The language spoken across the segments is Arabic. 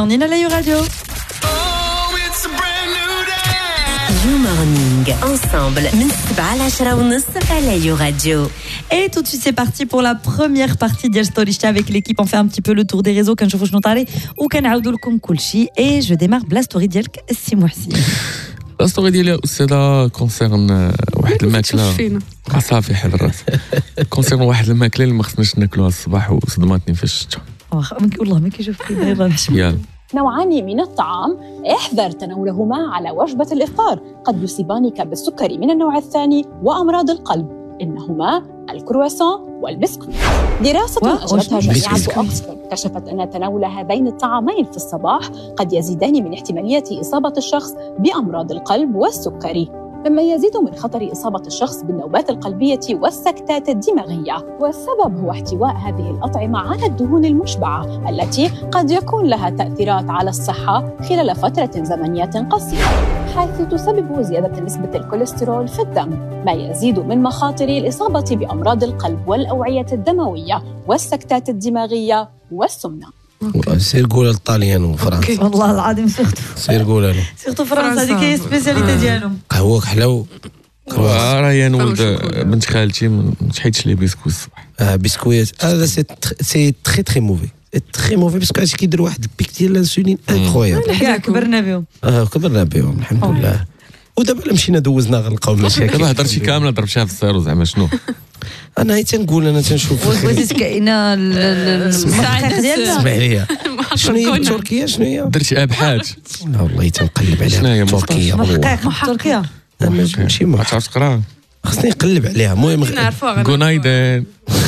Morning à la radio. You Morning, ensemble, من 7 ل 10:30 على radio. Et tout de suite, c'est parti pour la première partie de Storychta avec l'équipe. On fait un petit peu le tour des réseaux. كنشوفوا شنو طاري وكنعاودوا لكم كل شيء. Et je démarre بلا ستوري ديالك السي محسن. لا ستوري ديالي يا استاذه كونسيرن واحد الماكله صافي حل الراس كونسيرن واحد الماكله اللي ما خصناش ناكلوها الصباح وصدماتني في الشتا والله ما كيشوف كيدير الله يحشم. نوعان من الطعام احذر تناولهما على وجبة الإفطار، قد يصيبانك بالسكري من النوع الثاني وأمراض القلب، إنهما الكرواسون والبسكويت. دراسة أجرتها جامعة أكسفورد كشفت أن تناول هذين الطعامين في الصباح قد يزيدان من احتمالية إصابة الشخص بأمراض القلب والسكري، مما يزيد من خطر إصابة الشخص بالنوبات القلبية والسكتات الدماغية. والسبب هو احتواء هذه الأطعمة على الدهون المشبعة التي قد يكون لها تأثيرات على الصحة خلال فترة زمنية قصيرة، حيث تسبب زيادة نسبة الكوليسترول في الدم، ما يزيد من مخاطر الإصابة بأمراض القلب والأوعية الدموية والسكتات الدماغية والسمنة. سير قول الطاليان وفرنسا والله العظيم سير قول انا سيرتو فرنسا هذيك هي سبيسياليتي ديالهم. قهوك حلاو راهي انا ولد بنت خالتي ما تحيدش لي بسكويت الصباح. بسكويت هذا سي تري تري موفي تري موفي باسكو هادشي كيدير واحد البيك ديال الانسولين انكرويابل. كاع كبرنا بهم كبرنا بهم الحمد لله. ودابا مشينا دوزنا غنلقاو المشاكل. دابا هضرتي كامله ضربتيها في السيرو زعما شنو انا تنقول انا تنشوف وزيد كاينه المحقق ديالنا. اسمع ليا شنو هي تركيا شنو هي درتي ابحاث لا والله تنقلب عليها. شنو هي تركيا محقق تركيا ماشي ما تعرف تقرا خصني نقلب عليها. المهم غونايدن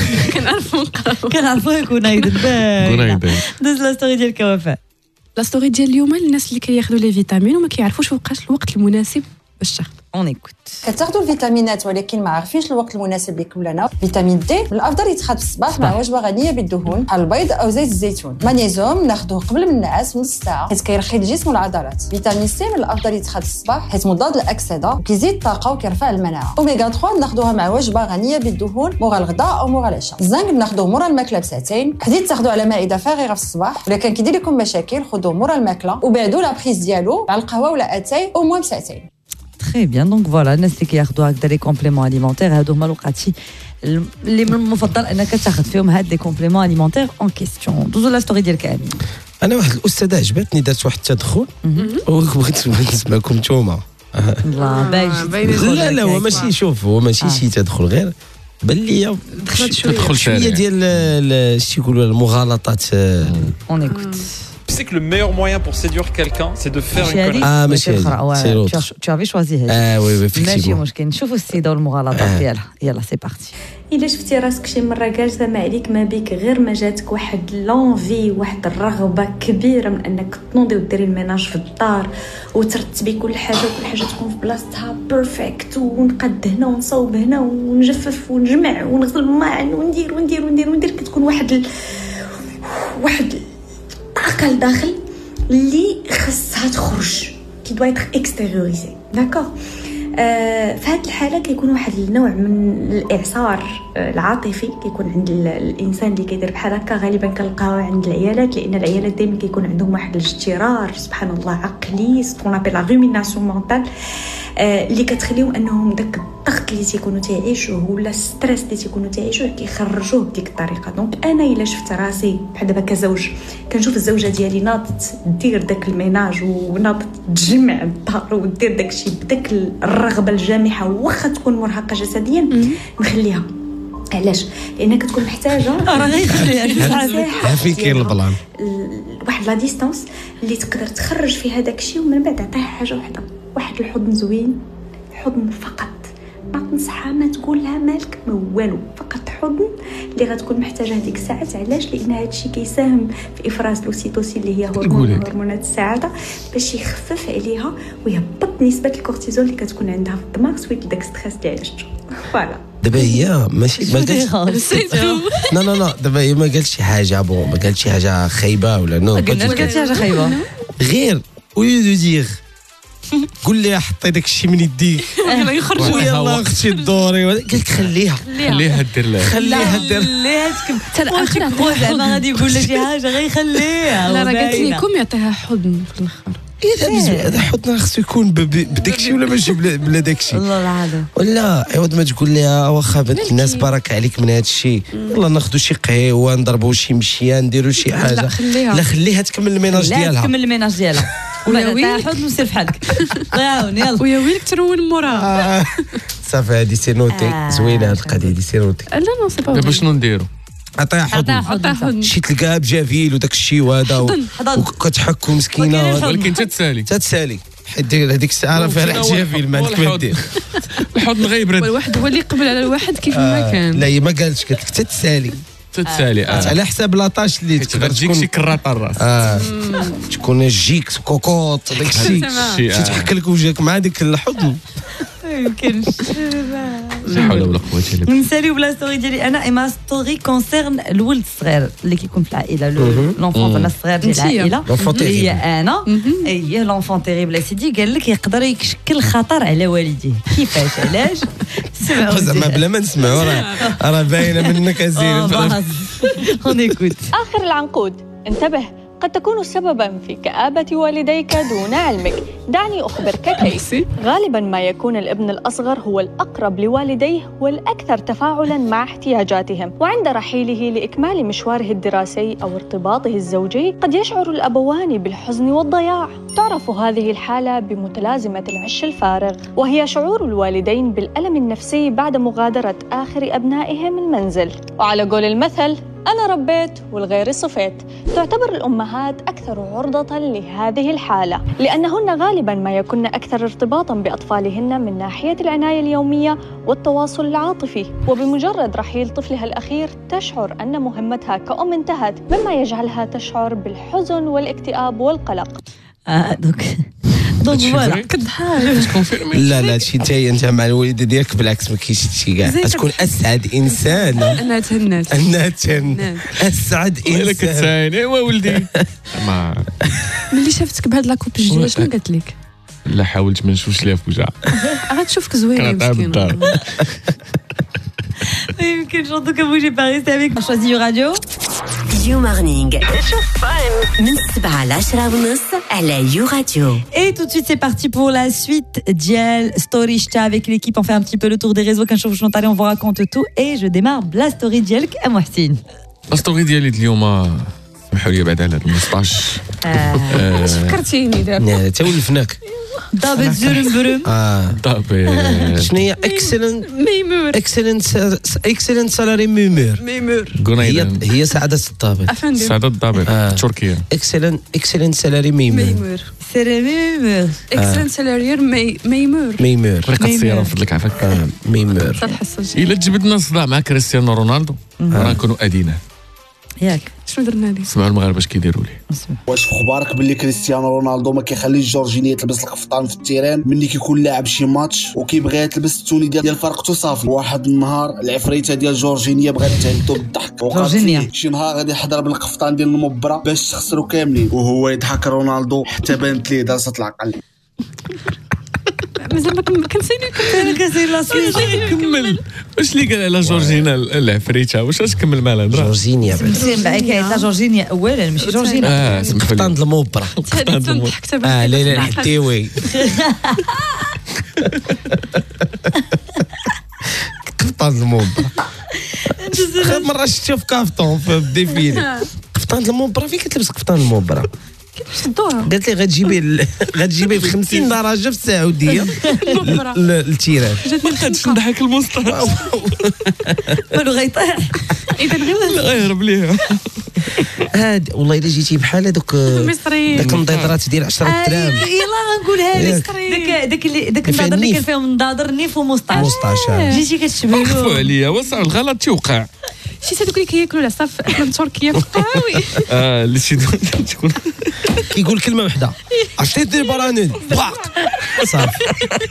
كنعرفوها كونايدن غونايدن. دوز لا ستوري ديالك وفاء. لا ستوري ديال اليوم الناس اللي كياخذوا لي فيتامين وما كيعرفوش وقاش الوقت المناسب باش تاخذ. اون ايكوت كتاخذوا الفيتامينات ولكن ما عارفينش الوقت المناسب اللي يكون لنا. فيتامين دي من الافضل يتخذ في الصباح مع وجبه غنيه بالدهون بحال البيض او زيت الزيتون. مغنيزيوم ناخذوه قبل من النعاس نص ساعه حيت كيرخي الجسم والعضلات. فيتامين سي من الافضل يتخذ في الصباح حيت مضاد للاكسده وكيزيد الطاقه وكيرفع المناعه. اوميغا 3 ناخذوها مع وجبه غنيه بالدهون مورا الغداء او مورا العشاء. الزنك ناخذوه مورا الماكله بساعتين. الحديد تاخذوه على مائده فارغه في الصباح، ولكن كيدير لكم مشاكل خذوه مورا الماكله وبعدوا لا بريز ديالو مع القهوه ولا اتاي او موان بساعتين. Très bien, donc voilà, الناس اللي كياخذوا هكذا لي كومبليمون اليمونتير هادو هما الوقت اللي من المفضل انك تاخذ فيهم هاد لي كومبليمون اليمونتير اون كيستيون. دوزو لا ستوري ديالك امين. انا واحد الاستاذه عجبتني دارت واحد التدخل وبغيت نسمعكم نتوما. الله باين. لا هو ماشي شوف هو ماشي شي تدخل غير بان ليا تدخل شويه ديال شي يقولوا المغالطات. اون ايكوت. Tu sais que le meilleur moyen pour séduire quelqu'un, c'est de faire une connerie. ماشي tu avais choisi وي ماشي مشكل. نشوفوا السيده والمغالطات ديالها. يلا سي بارتي. الا شفتي راسك شي مره جالسه ما عليك ما بيك غير ما جاتك واحد لونفي واحد الرغبه كبيره من انك تنوضي وديري الميناج في الدار وترتبي كل حاجه تكون في بلاصتها بيرفكت ونقد هنا ونصوب هنا ونجفف ونجمع ونغسل الماعن وندير كتكون واحد الطاقه لداخل اللي خصها تخرج كي دوا يتر اكستيريوريزي داكور. في هذه الحاله كيكون واحد النوع من الاعصار العاطفي كيكون عند الانسان اللي كيدير بحال هكا. غالبا كنلقاوه عند العيالات لان العيالات دائما كيكون عندهم واحد الاجترار سبحان الله عقلي سكون ابل لا روميناسيون مونتال اللي كتخليهم انهم داك الضغط اللي تيكونوا تعيشوه ولا ستريس اللي تيكونوا تعيشوه كيخرجوه بديك الطريقه. دونك انا الا شفت راسي بحال دابا كزوج كنشوف الزوجه ديالي ناضت دير داك الميناج وناضت تجمع الدار ودير داكشي بداك الرغبه الجامحه واخا تكون مرهقه جسديا نخليها. علاش؟ لان كتكون محتاجه راه غير فين كاين البلان واحد لا ديستانس اللي تقدر تخرج فيها داكشي ومن بعد عطيها حاجه وحده واحد الحضن زوين حضن فقط. ما تنصحها ما تقول لها مالك ما والو فقط حضن اللي غتكون محتاجه هذيك الساعات. علاش؟ لان هذا الشيء كيساهم في افراز لوسيتوسين اللي هي هرمونات السعاده باش يخفف عليها ويهبط نسبه الكورتيزول اللي كتكون عندها في الدماغ سويت داك ستريس اللي عشتو. فوالا دابا هي ماشي ما قالتش لا دابا هي ما قالتش شي حاجه ما قالتش شي حاجه خايبه ولا نو قالت شي حاجه خايبه غير ويو دو دير قول لي حطي داك الشيء من يديك يلا يخرج ويلا اختي دوري قالت لك خليها دير خليها حتى الاخر زعما غادي يقول لها شي حاجه غير خليها. لا راه قالت لكم يعطيها حضن في الاخر. هذا حطنا خصو يكون بداكشي ولا ماشي بلا داكشي. والله العظيم. ولا عوض ما تقول لها واخا بنت الناس بارك عليك من هذا الشيء، يلا ناخذوا شي قهوه نضربوا شي مشيه نديروا شي حاجه. لا خليها تكمل الميناج ديالها. لا تكمل الميناج ديالها. ولا حضن وسير بحالك. عاون يلا. ويا ويلك ترون موراها. صافي هادي سي نوتي زوينه هاد القضيه دي سي نوتي. لا نو سي با. دابا شنو نديرو؟ عطيها حضن. شي تلقاها بجافيل وداك الشيء وهذا وكتحكو مسكينه ولكن تتسالي حيت هذيك الساعه راه فيها ريحه جافيل ما عندك ما دير. الحضن غيبرد. والواحد هو اللي يقبل على الواحد كيف ما كان. لا هي ما قالتش قالت لك تتسالي على حساب لاطاش اللي تقدر تجيك شي كراطه الراس. تكون جيكس كوكوط داك الشيء شي تحك لك وجهك مع ديك الحضن. يمكنش. لا حول ولا قوه الا بالله. نساليو بلا ستوري ديالي انا اما ستوري كونسيرن الولد الصغير اللي كيكون في العائله لونفون ديال الصغير ديال العائله هي انا ايه لونفون تيريبل سيدي قال لك يقدر يشكل خطر على والديه. كيفاش علاش سمعوا زعما بلا ما نسمعوا راه باينه منك ازين. اون ايكوت. آخر العنقود، انتبه، قد تكون سبباً في كآبة والديك دون علمك. دعني أخبرك كيف. غالباً ما يكون الابن الأصغر هو الأقرب لوالديه والأكثر تفاعلاً مع احتياجاتهم، وعند رحيله لإكمال مشواره الدراسي أو ارتباطه الزوجي قد يشعر الأبوان بالحزن والضياع. تعرف هذه الحالة بمتلازمة العش الفارغ، وهي شعور الوالدين بالألم النفسي بعد مغادرة آخر أبنائهم المنزل. وعلى قول المثل أنا ربيت والغير صفيت. تعتبر الأمهات أكثر عرضة لهذه الحالة لأنهن غالباً ما يكن أكثر ارتباطاً بأطفالهن من ناحية العناية اليومية والتواصل العاطفي، وبمجرد رحيل طفلها الأخير تشعر أن مهمتها كأم انتهت، مما يجعلها تشعر بالحزن والاكتئاب والقلق. دونك فوالا كضحك. لا هادشي انت مع الوالده ديالك بالعكس ما كاينش هادشي كاع. تكون اسعد انسان انها تهنات اسعد انسان. الا كتساين ايوا ولدي ملي شافتك بهاد لاكوب الجديده شنو قالت لك؟ لا حاولت ما نشوفش ليها في وجهها. غتشوفك زوينه مسكينه. يمكن جونتو que vous j'ai pas resté avec moi. Choisi Radio يو مورنينغ من 7 ل 10 ونص على يو راديو. Et tout de suite c'est parti pour la suite ديال ستوري شتا avec l'équipe. On fait un petit peu le tour des réseaux كنشوفوا شنو طاري. On vous raconte tout et je démarre بلا ستوري ديالك ام حسين. الستوري ديالي اليوم سمحوا لي بعد على هذا المسطاش. فكرتيني دابا تا ولفناك ضابط زرمبرم. ضابط شنو هي اكسلنت سالاري ميمور. هي سعادة الضابط. سعادة الضابط تركيا. اكسلنت سالاري ميمور. سيرميمور. اكسلنت سالاري ميمور. طريقة السيارة فضلك عافاك. ميمور. إلا تجبدنا صداع مع كريستيانو رونالدو راه نكونوا أدينا. ياك شنو درنا ليه؟ سمعوا المغاربه اش كيديروا ليه. واش اخبارك باللي كريستيانو رونالدو ما كيخليش جورجينيا تلبس القفطان في التيران ملي كيكون لاعب شي ماتش وكيبغيها تلبس التوني ديال فرقته صافي. واحد النهار العفريته ديال جورجينيا بغات تهدو بالضحك وقالت شي نهار غادي يحضر بالقفطان ديال المبره باش تخسروا كاملين وهو يضحك رونالدو حتى بانت ليه دازه العقل. مازال كنسير لا سويت كمل. واش اللي قال على جورجينا العفريته واش كمل مع الهضره؟ جورجينيا بعدا جورجينيا اولا ماشي جورجينا. قفطان المبره. لا حتيوي قفطان المبره. مره شفتها في كافتون في الديفيلي. قفطان المبره فين كتلبس قفطان المبره؟ قالت لي غتجيبي ب 50 درجه في السعوديه التيران. ما خدش نضحك المصطلح والو غيطيح. اذا غيهرب ليها. هاد والله الا جيتي بحال هذوك داك النضيضرات ديال 10 دراهم. يلا نقولها لك داك النضاضر اللي كان فيهم نضاضر نيف ومسطاش. جيتي كتشبهوا. عفوا عليا وصع الغلط تيوقع. شي هذوك اللي كياكلوا العصا في تركيا في القهاوي. اللي تكون كيقول كلمه واحده عطيتني برانين باق صافي.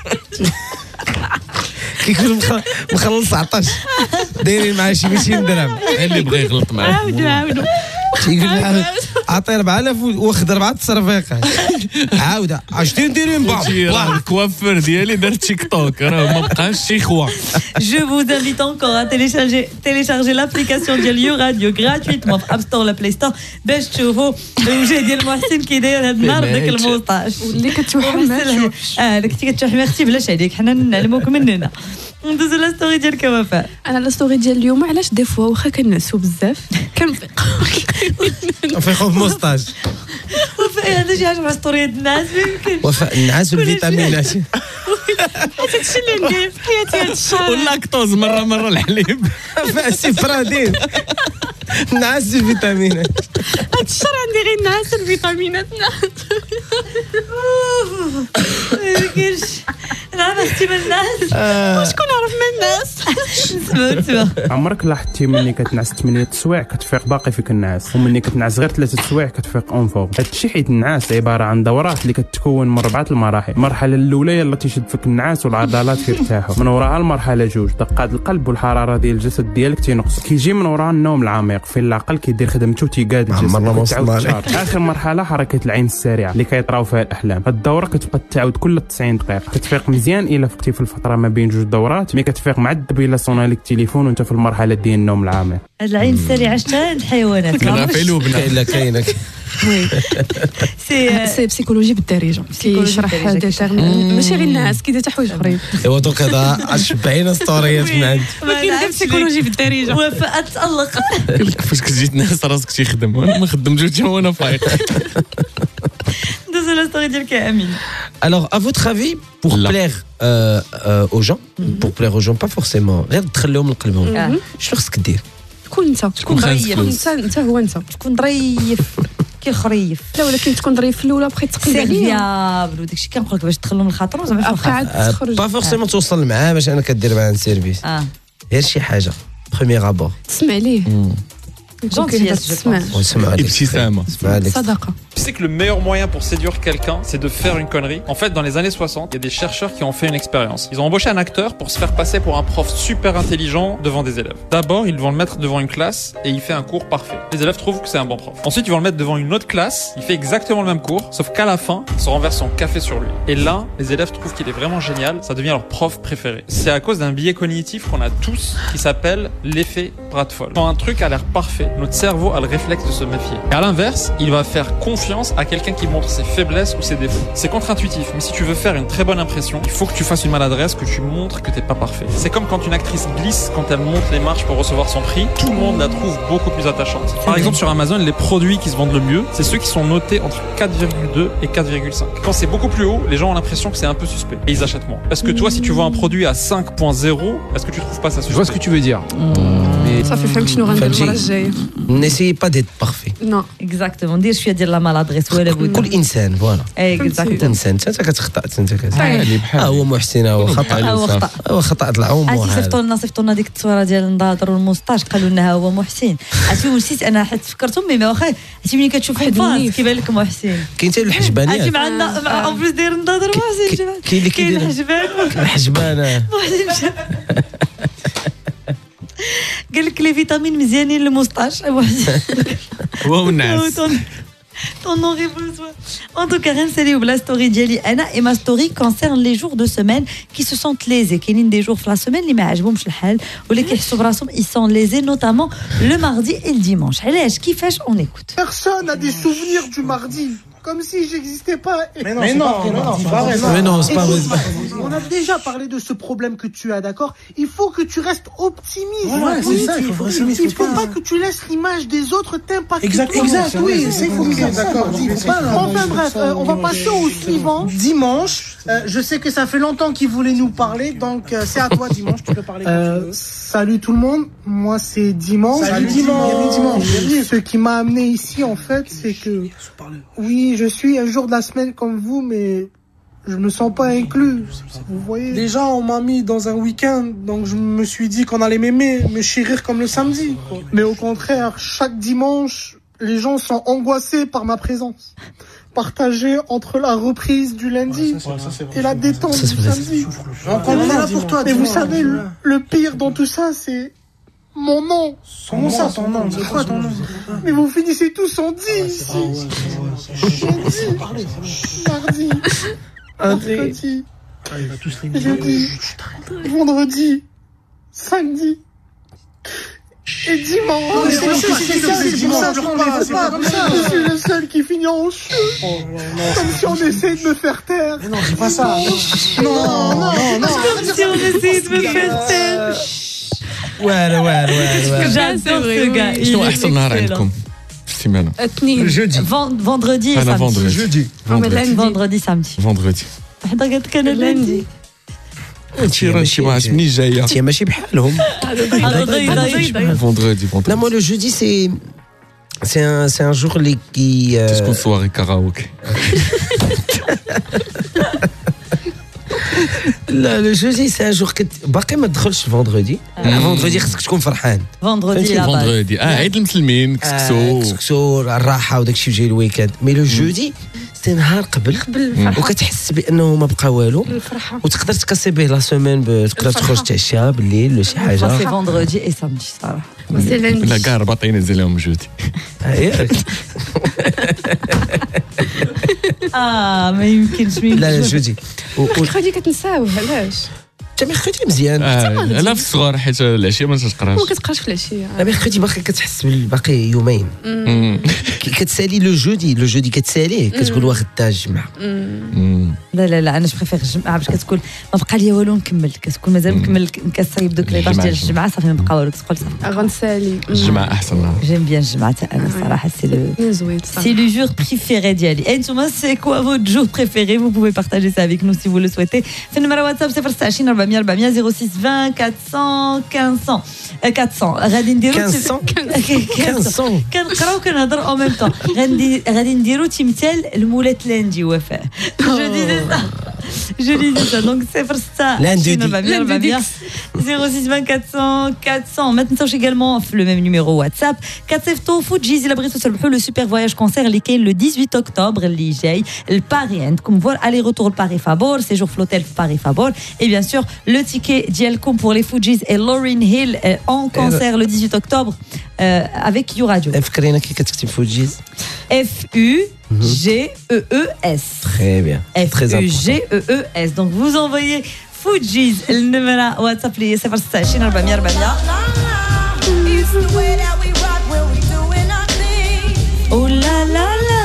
كيكون مخلص 19 دايرين معاه شي 200 درهم. اللي بغى يغلط معاه عاودوا تيقول عطي 4000 واخد 4 السرفيقه عاوده عشتي نديري بلا الكوافير ديالي دار تيك توك راه ما بقاش شي خوا. Je vous invite encore à télécharger l'application ديال يو راديو gratuitement في اب ستور ولا بلاي ستور باش تشوفوا الوجه ديال محسن كي داير هاد النهار داك الموطاج واللي كتوحم اللي كنتي كتوحم اختي بلاش عليك حنا نعلموك مننا. ندوزو لا ستوري ديالك وفاء. انا لا ستوري ديال اليوم علاش دي فوا واخا كنعسو بزاف كنفيقوا بموستاج. وفاء هذا شي حاجه مع ستوري ديال الناس ما يمكنش. وفاء النعاس والفيتامينات هذا الشيء اللي ندير في حياتي هذا الشهر. واللاكتوز مره الحليب. وفاء السفرادين النعاس والفيتامينات. هذا الشهر عندي غير النعاس والفيتامينات. نعم اختي من الناس وشكون عرف من الناس. نسمع عمرك لاحظتي ملي كتنعس 8 السوايع كتفيق باقي فيك النعاس وملي كتنعس غير 3 السوايع كتفيق اون فور. هادشي حيت النعاس عباره عن دورات اللي كتكون من 4 المراحل. المرحله الاولى هي اللي تيشد فيك النعاس والعضلات كيرتاحوا، من وراها المرحله 2 دقات القلب والحراره ديال الجسد ديالك تينقص، كيجي من وراها النوم العميق فين العقل كيدير خدمته تيقاد الجسد. اخر مرحله حركه العين السريعه اللي كيطراو فيها الاحلام. هاد الدوره كتبقى تعاود كل 90 دقيقه. كتفيق مزيان الا فقتي في الفتره ما بين 2 دورات، ملي كتفيق معذب الا صونا لك التليفون وانت في المرحله ديال النوم العميق. العين السريعه شتا الحيوانات كاينه كاينه سي بسيكولوجي بالدارجه كيشرح ماشي غير الناس كيدير حتى حوايج اخرين. ايوا دوك هذا 70 ستوريات من عند ولكن بسيكولوجي بالدارجه. وفاء تالق كيفاش كتجي تنعس راسك تيخدم وانا ما خدمتش وانا فايق. دوزو لا ستوري ديالك يا امين. Alors, à votre avis, pour plaire aux gens, pas forcément, غير تخليهم لقلبهم، شنو خصك دير؟ تكون انت انت هو انت تكون ظريف كيخريف. لا ولكن تكون ظريف في الاولى بقيت تقلب عليا سيرفيابل وداك الشيء كنقول لك باش تدخلهم لخاطرهم زعما تخرج با فورسيمون توصل معاه باش انا كدير معاه سيرفيس غير شي حاجه بروميير ابور تسمع ليه Tu sais que le meilleur moyen pour séduire quelqu'un, c'est de faire une connerie. En fait, dans les années 60, il y a des chercheurs qui ont fait une expérience. Ils ont embauché un acteur pour se faire passer pour un prof super intelligent devant des élèves. D'abord, ils vont le mettre devant une classe et il fait un cours parfait. Les élèves trouvent que c'est un bon prof. Ensuite, ils vont le mettre devant une autre classe, il fait exactement le même cours, sauf qu'à la fin, il se renverse son café sur lui. Et là, les élèves trouvent qu'il est vraiment génial, ça devient leur prof préféré. C'est à cause d'un biais cognitif qu'on a tous qui s'appelle l'effet Bradford. Quand un truc a l'air parfait, notre cerveau a le réflexe de se méfier. Et à l'inverse, il va faire confiance à quelqu'un qui montre ses faiblesses ou ses défauts. C'est contre-intuitif, mais si tu veux faire une très bonne impression, il faut que tu fasses une maladresse, que tu montres que t'es pas parfait. C'est comme quand une actrice glisse quand elle monte les marches pour recevoir son prix, tout le monde la trouve beaucoup plus attachante. Par exemple, sur Amazon, les produits qui se vendent le mieux, c'est ceux qui sont notés entre 4,2 et 4,5. Quand c'est beaucoup plus haut, les gens ont l'impression que c'est un peu suspect et ils achètent moins. Est-ce que toi, si tu vois un produit à 5.0, est-ce que tu trouves pas ça suspect? Je vois ce que tu veux dire. Ça fait فهمت شنو غندير المره الجايه. N'essayez pas d'être parfait. Non. Exactement. دير شويه ديال لا مالادريس ولا بد. كل انسان فوالا. Exactement. انسان انت كتخطا انت هو محسن هو خطا طلع امور. صيفطوا لنا ديك التصويره ديال النضاضر والموسطاج قالوا لنا هو محسن. عرفتي نسيت انا حيت فكرت امي ما واخا عرفتي ملي كتشوف واحد كيبان لك محسن. كاين حتى الحجبانيات. عرفتي معنا مع بلوس داير النضاضر محسن. كاين اللي كيدير الحجبانه. قال لك لي فيتامين مزيانين للموسطاج هو والنعاس t'en aurais besoin. En tout cas, نساليو بلا ستوري ديالي انا et ma story concerne les jours de semaine qui se sentent lésés. كاينين des jours في la semaine اللي ما عجبهمش الحال ولا كيحسوا براسهم ils sont lésés notamment le mardi et le dimanche. علاش كيفاش on écoute. Personne n'a des souvenirs du mardi. Comme si j'existais pas. Mais non, c'est pas vrai. On a déjà parlé de ce problème que tu as, d'accord? Il faut que tu restes optimiste. Ouais, c'est ça, il faut pas que tu laisses l'image des autres t'impacter. Exact, oui, il faut que d'accord. Enfin bref, on va passer au suivant. Dimanche, je sais que ça fait longtemps qu'il voulait nous parler, donc c'est à toi Dimanche, tu peux parler. Salut tout le monde, moi c'est Dimanche. Salut Dimanche. Ce qui m'a amené ici en fait, c'est que oui, je suis un jour de la semaine comme vous, mais je me sens pas inclus. Vous voyez. Déjà, on m'a mis dans un week-end, donc je me suis dit qu'on allait m'aimer, me chérir comme le samedi. Mais au contraire, chaque dimanche, les gens sont angoissés par ma présence. Partagée entre la reprise du lundi et la détente du samedi. On est là pour toi. Et vous savez, le pire dans tout ça, c'est Mon nom. Comment ça, ton nom? C'est quoi ton nom? Mais vous finissez tous en 10. Mardi. Mercredi. Jeudi. Vendredi. Samedi. Et dimanche. Je suis le seul qui finit en cheveux. Comme si on essayait de me faire taire. Mais non, dis pas ça. Non. Comme si on essayait de me faire taire. Ouais. J'adore ce gars. شنو احسن نهار عندكم في السيمانه؟ اثنين. Jeudi. Vendredi et انا samedi. فوندريدي. Vendredi samedi. فوندريدي. حدا قالت لك انا lundi. انتي رانتي ما عرفت منين جايه. انت ماشي بحالهم. فوندريدي. Là, moi, le jeudi, c'est un jour qui. تكون سواري كاراوكي. لا le jeudi c'est un jour باقي ما تدخلش فوندردي. فوندردي خصك تكون فرحان. فوندردي عيد المسلمين كسكسو الراحه وداك الشيء جاي الويكاند. مي لو جودي سي نهار قبل وكتحس بانه ما بقى والو وتقدر تكاسي به لا سيمين. تقدر تخرج تعشى بالليل ولا شي حاجه. سي فوندردي اي سامدي صراحه. سي لاندي. لا كاع رباطين نزلهم جودي. ياك ما يمكنش. لا جودي ميركودي كتنساوه علاش؟ انت ميركودي مزيان. لا في الصغار حيت العشيه ما تقراش. ما كتقراش في العشيه. ميركودي باقي كتحس باقي يومين. كتسالي لو جودي كتساليه كتقول غدا الجمعه. لا انا جو بريفير الجمعه باش كتكون ما بقى لي والو نكمل. كتكون مازال نكمل كنصايب دوك لي طاج ديال الجمعه صافي ما بقى والو. كتقول صافي غنسالي. الجمعه احسن نهار. جيم بيان الجمعه انا صراحه سي لو جور بريفيري ديالي. انتوما سي كوا فوت جور بريفيري؟ Vous pouvez partager ça avec nous si vous le souhaitez. في النمره واتساب 026 400 400 06 20 400 1500 400. غادي نديرو 1500 كنقراو كنهضر او ميم طون. غادي نديرو تمثال المولات لاندي وفاء. Je disais ça. Donc 026 400 06 20 400 400. ما تنساوش également le même numéro WhatsApp. كتصيفطوا فوجيز إلا بغيتوا تربحوا لو سوبر فواياج كونسير اللي كاين لو 18 اكتوبر اللي جاي لباري. عندكم فول aller retour Paris Fabor, séjour flotel Paris Fabor et bien sûr le ticket d'Yelcom pour les Fujis et Lauryn Hill en concert le 18 octobre avec You Radio. فكرينا كي كتكتب فوجيز. F-U-G-E-E-S. Très bien. F-U-G-E-E-S. Donc vous envoyez Fujis le numéro WhatsApp li 026 400 400. Oh la la la.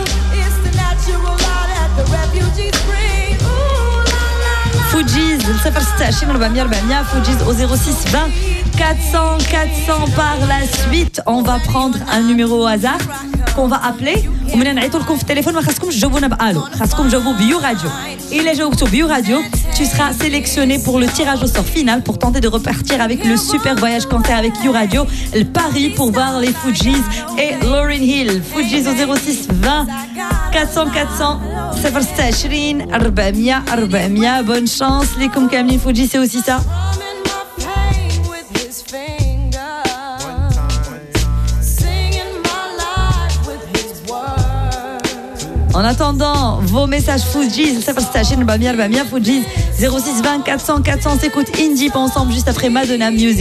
Fujis 026 400 400. Fujis au 06 20 400 400. Par la suite, on va prendre un numéro au hasard qu'on va appeler. ومن نعيطوا لكم في التليفون ما خاصكمش تجاوبونا بألو، خاصكم تجاوبوا بيو راديو. إلا جاوبتوا بيو راديو, tu seras sélectionné pour le tirage au sort final pour tenter de repartir avec le super voyage concert avec You Radio, le Paris pour voir les Fujis et Lauryn Hill. Fujis au 06 20 400 400 026 400 400. Bonne chance لكم كاملين. Fujis c'est aussi ça. En attendant, vos messages Fujis, 026 400 400 Fujis 06 20 400 400. S'écoute Indie ensemble juste après Madonna Music.